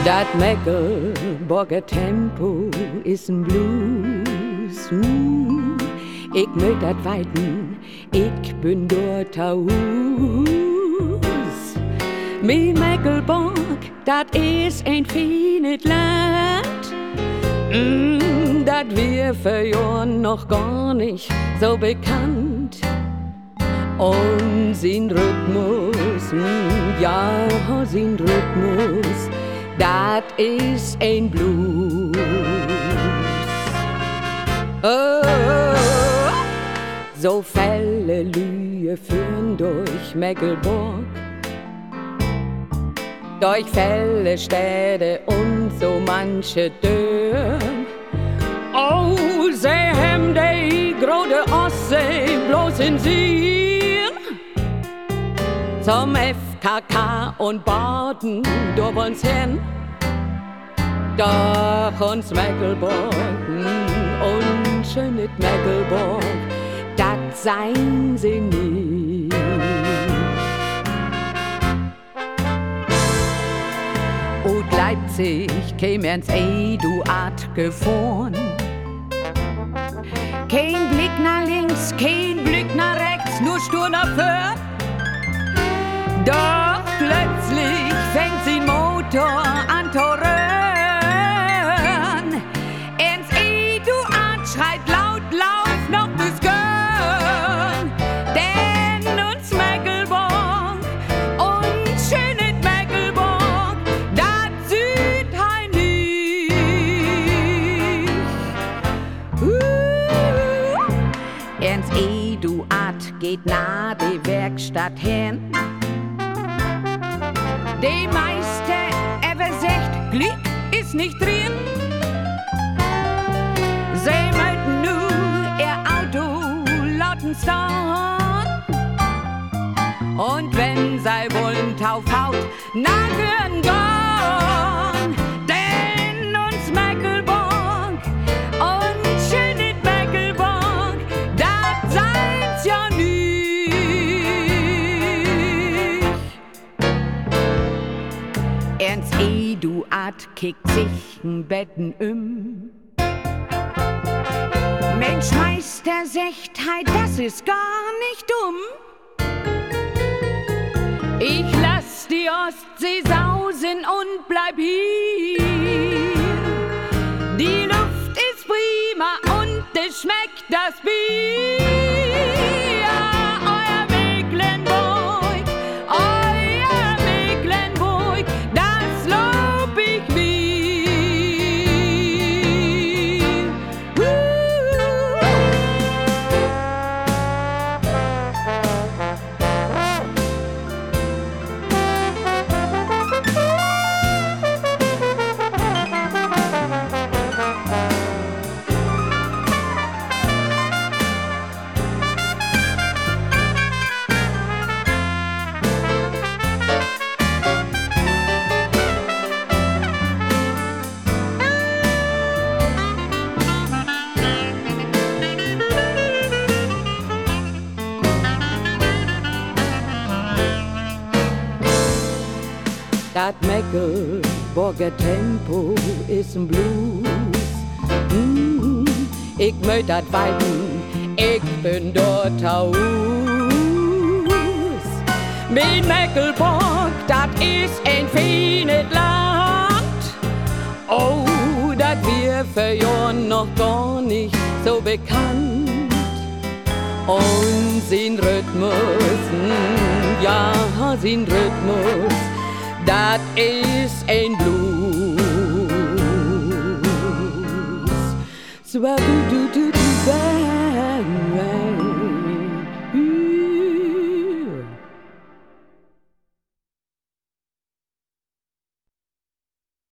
Dat Mecklenburger Tempo is een blues. Ik möcht dat weiten, ik bin dort Haus. Mijn Mecklenburg, dat is een fienes Land. Dat wir für Jahren noch gar nicht so bekannt. Und sein Rhythmus, ja, sein Rhythmus, dat is ein Blues. Oh, so Fälle Lühe führen durch Mecklenburg, durch Fälle Städte und so manche Dörr. Oh, sie haben die große Ostsee bloß in Sinn. Zum FKK und Baden durch uns hin. Doch uns Mecklenburg und schönes Mecklenburg, das seien sie nicht. Und Leipzig käm ins Eduard gefahren. Kein Blick nach links, kein Blick nach rechts, nur stur nach vorn. Doch plötzlich fängt sein Motor an zu röhren. Ins Eduard schreit laut, lauf noch bis Köln. Denn uns Mecklenburg und schönes Mecklenburg, das süd hein nicht. Ins Eduard geht nah die Werkstatt hin. Die Meister, sagt, Glück ist nicht drin. Sie möchten nur ihr Auto lauten starten. Und wenn sie wollen taufhaut, na würden gehen. Denn uns Mecklenburg und schönes Mecklenburg, das seid's ja nicht. Ernst Eduard kickt sich n Betten Mensch, Meister, sagt, hey, das ist gar nicht dumm. Ich lass die Ostsee sausen und bleib hier. Die Luft ist prima und es schmeckt das Bier. Euer Mecklenburg, das lob ich mir. Dat Mecklenburger Tempo is een blues. Ik möcht dat weiten, ik bin dort Haus. Mijn Mecklenburg, dat is een fienes Land. Oh, dat wir für Jahren noch gar nicht so bekannt. Und sein Rhythmus, ja, sein Rhythmus, dat is een blues. Swag do do do do bang.